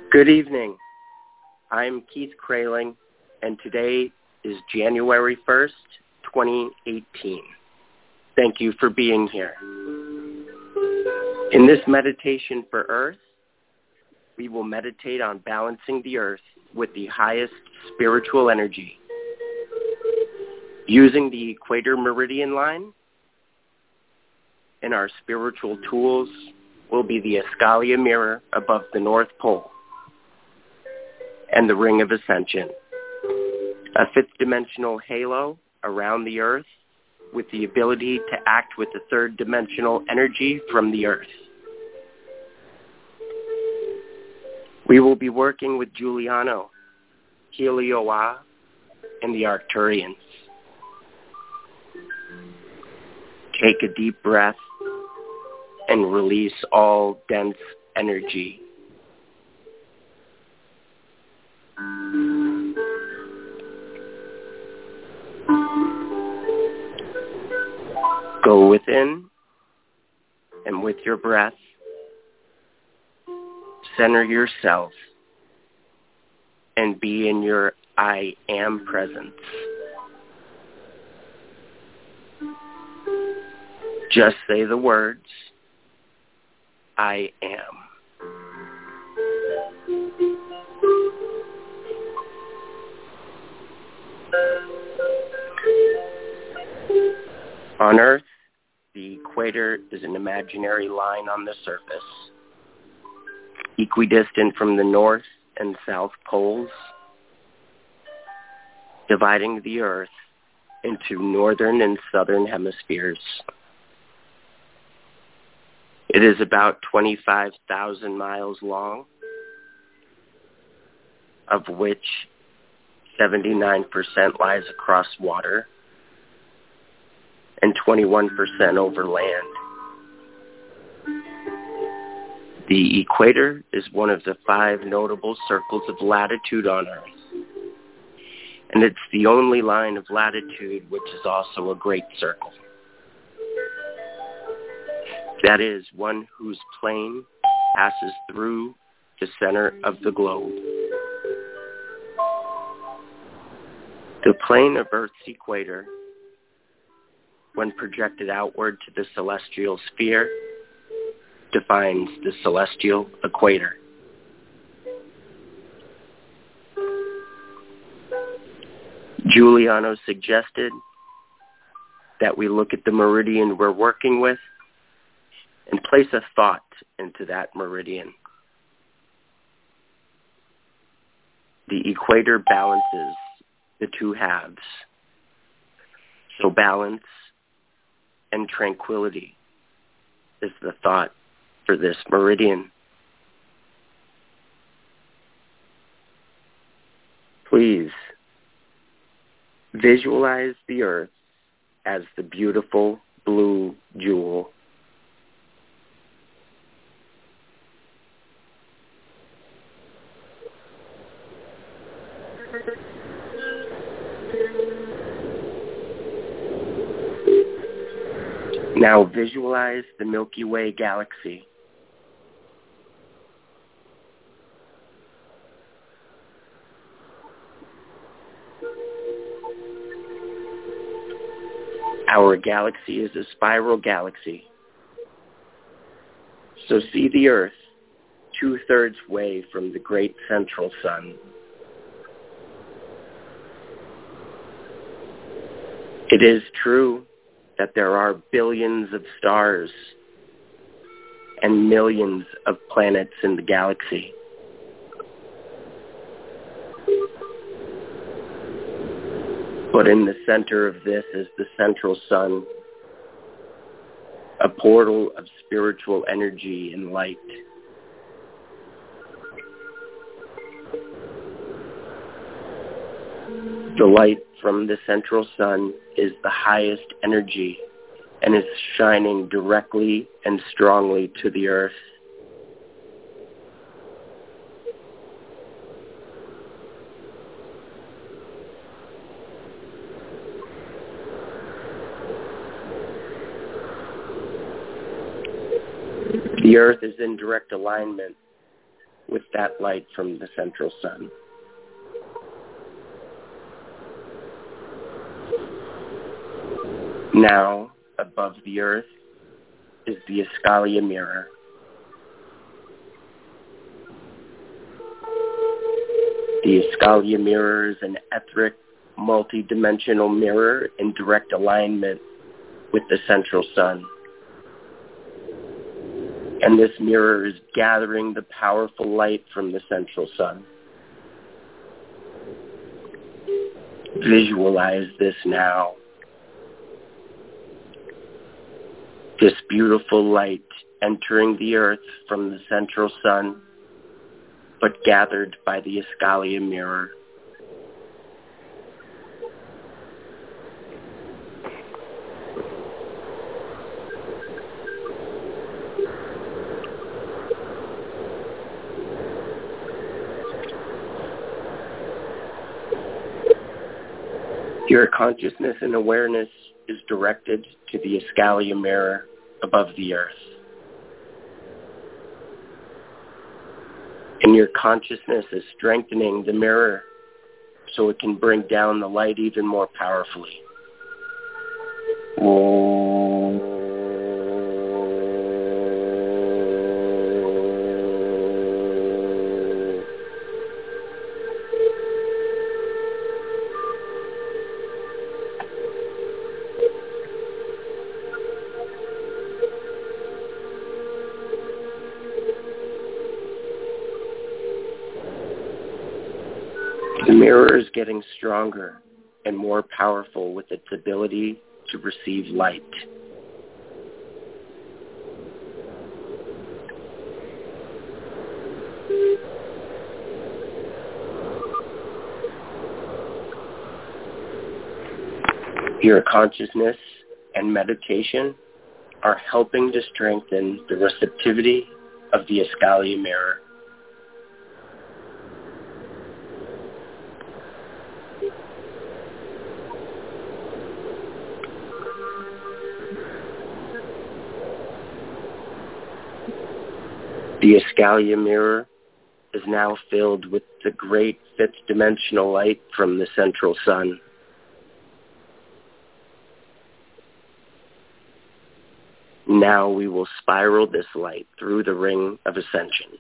Good evening. I'm Keith Kraling, and today is January 1st, 2018. Thank you for being here. In this meditation for Earth, we will meditate on balancing the Earth with the highest spiritual energy. Using the equator meridian line, and our spiritual tools will be the Escallia mirror above the North Pole and the Ring of Ascension, a fifth-dimensional halo around the Earth with the ability to act with the third-dimensional energy from the Earth. We will be working with Giuliano, Kealoha, and the Arcturians. Take a deep breath and release all dense energy. Go within, and with your breath, center yourself and be in your I am presence. Just say the words, I am. On Earth, the equator is an imaginary line on the surface, equidistant from the north and south poles, dividing the Earth into northern and southern hemispheres. It is about 25,000 miles long, of which 79% lies across water and 21% over land. The equator is one of the 5 notable circles of latitude on Earth, and it's the only line of latitude which is also a great circle. That is, one whose plane passes through the center of the globe. The plane of Earth's equator, when projected outward to the celestial sphere, defines the celestial equator. Giuliano suggested that we look at the meridian we're working with and place a thought into that meridian. The equator balances the two halves. So balance and tranquility is the thought for this meridian. Please visualize the Earth as the beautiful blue jewel. Now visualize the Milky Way galaxy. Our galaxy is a spiral galaxy. So see the Earth 2/3 way from the great central sun. It is true that there are billions of stars and millions of planets in the galaxy. But in the center of this is the central sun, a portal of spiritual energy and light. The light from the central sun is the highest energy and is shining directly and strongly to the Earth. The Earth is in direct alignment with that light from the central sun. Now, above the earth is the Escalia mirror. The Escalia mirror is an etheric, multi-dimensional mirror in direct alignment with the central sun. And this mirror is gathering the powerful light from the central sun. Visualize this now. This beautiful light entering the earth from the central sun, but gathered by the Escalia mirror. Your consciousness and awareness is directed to the Escalia mirror above the earth. And your consciousness is strengthening the mirror so it can bring down the light even more powerfully. The mirror is getting stronger and more powerful with its ability to receive light. Your consciousness and meditation are helping to strengthen the receptivity of the Escalia mirror. The Escalia mirror is now filled with the great fifth dimensional light from the central sun. Now we will spiral this light through the ring of ascension.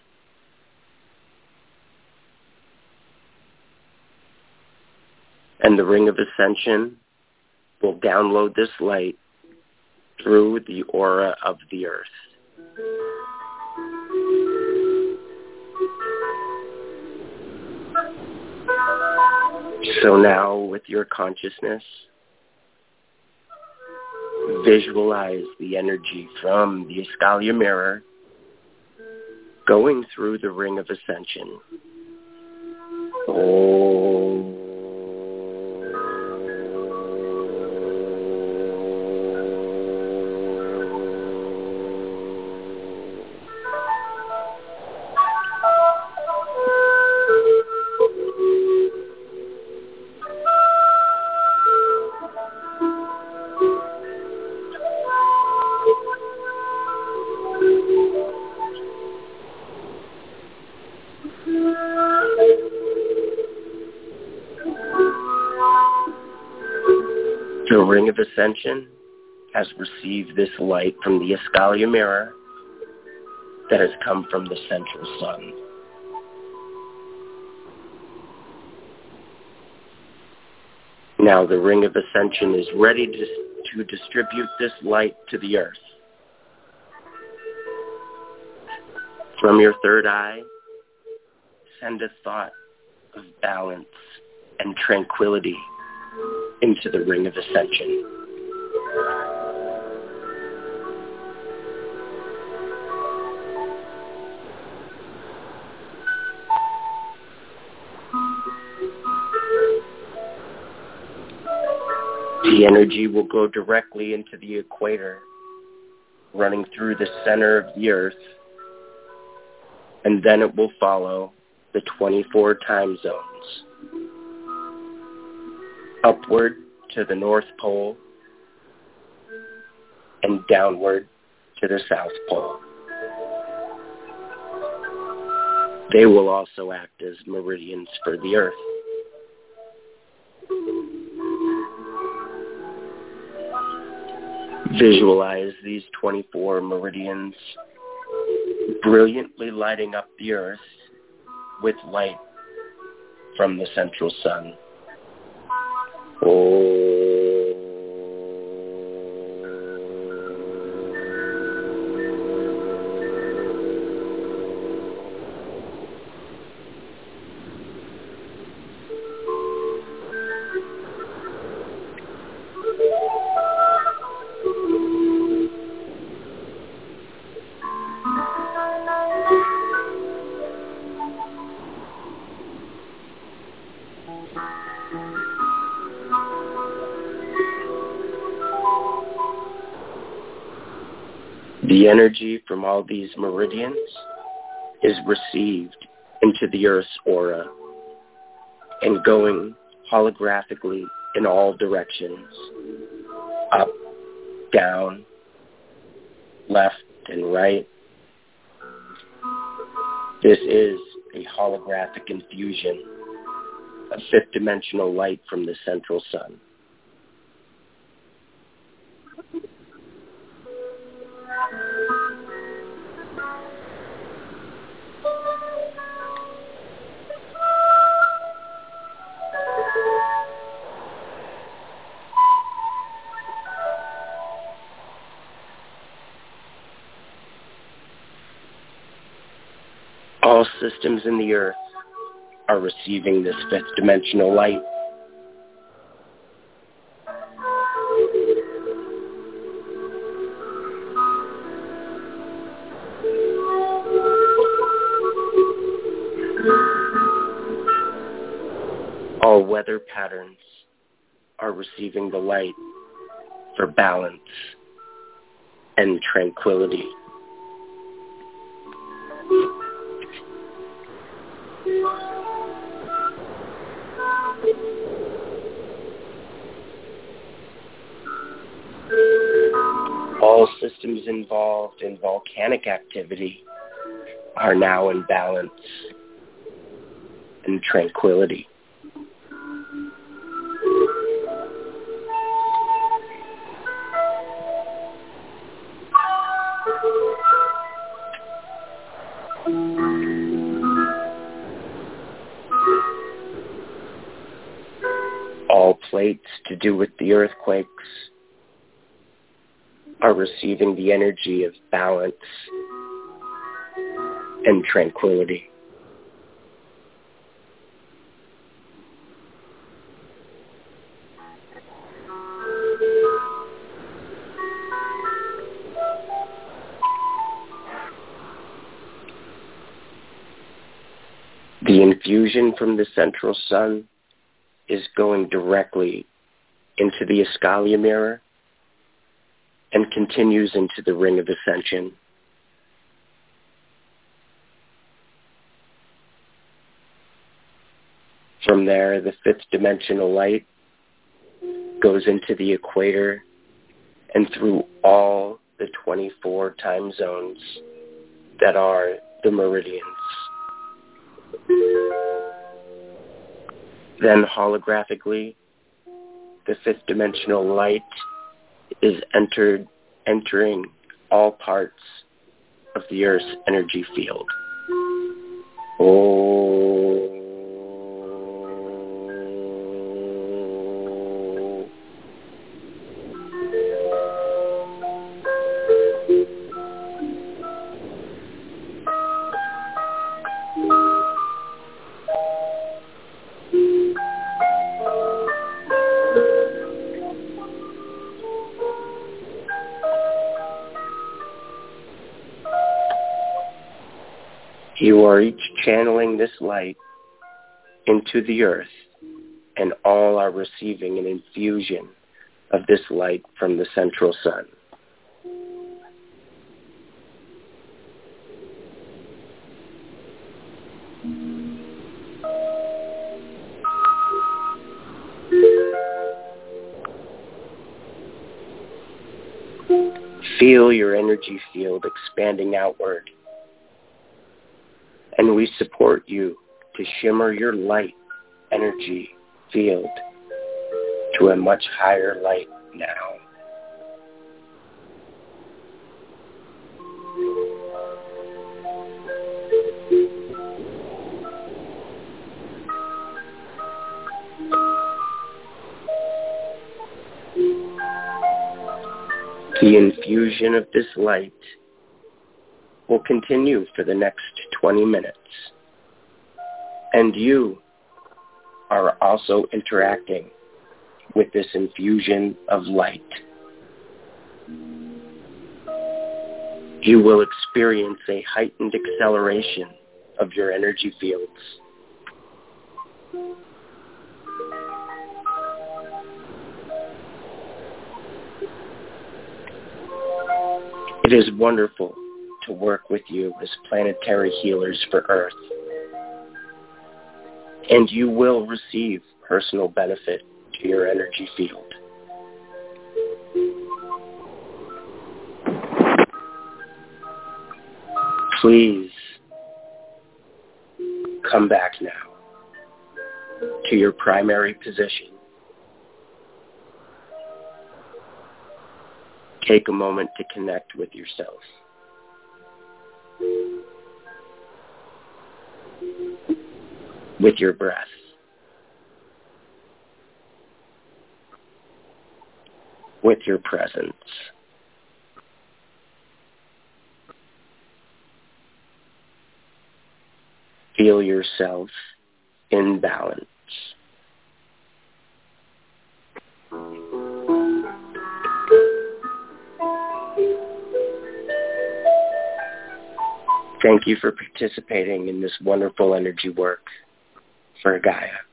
And the ring of ascension will download this light through the aura of the earth. So now, with your consciousness, visualize the energy from the Escalia mirror going through the ring of ascension. The ring of ascension has received this light from the Escalia mirror that has come from the central sun. Now the ring of ascension is ready to distribute this light to the earth. From your third eye, send a thought of balance and tranquility into the ring of ascension. The energy will go directly into the equator, running through the center of the earth, and then it will follow the 24 time zones, upward to the North Pole and downward to the South Pole. They will also act as meridians for the Earth. Visualize these 24 meridians brilliantly lighting up the Earth with light from the central sun. The energy from all these meridians is received into the Earth's aura and going holographically in all directions, up, down, left, and right. This is a holographic infusion of fifth-dimensional light from the central sun. All systems in the Earth are receiving this fifth-dimensional light. All weather patterns are receiving the light for balance and tranquility. All systems involved in volcanic activity are now in balance and tranquility. All plates to do with the earthquakes are receiving the energy of balance and tranquility. The infusion from the central sun is going directly into the Escalia mirror and continues into the ring of ascension. From there, the fifth dimensional light goes into the equator and through all the 24 time zones that are the meridians. Then holographically, the fifth dimensional light is entering all parts of the Earth's energy field. You are each channeling this light into the Earth, and all are receiving an infusion of this light from the central sun. Feel your energy field expanding outward and and we support you to shimmer your light energy field to a much higher light now. The infusion of this light will continue for the next 20 minutes. And you are also interacting with this infusion of light. You will experience a heightened acceleration of your energy fields. It is wonderful to work with you as planetary healers for Earth. And you will receive personal benefit to your energy field. Please come back now to your primary position. Take a moment to connect with yourself. With your breath. With your presence. Feel yourself in balance. Thank you for participating in this wonderful energy work for Gaia.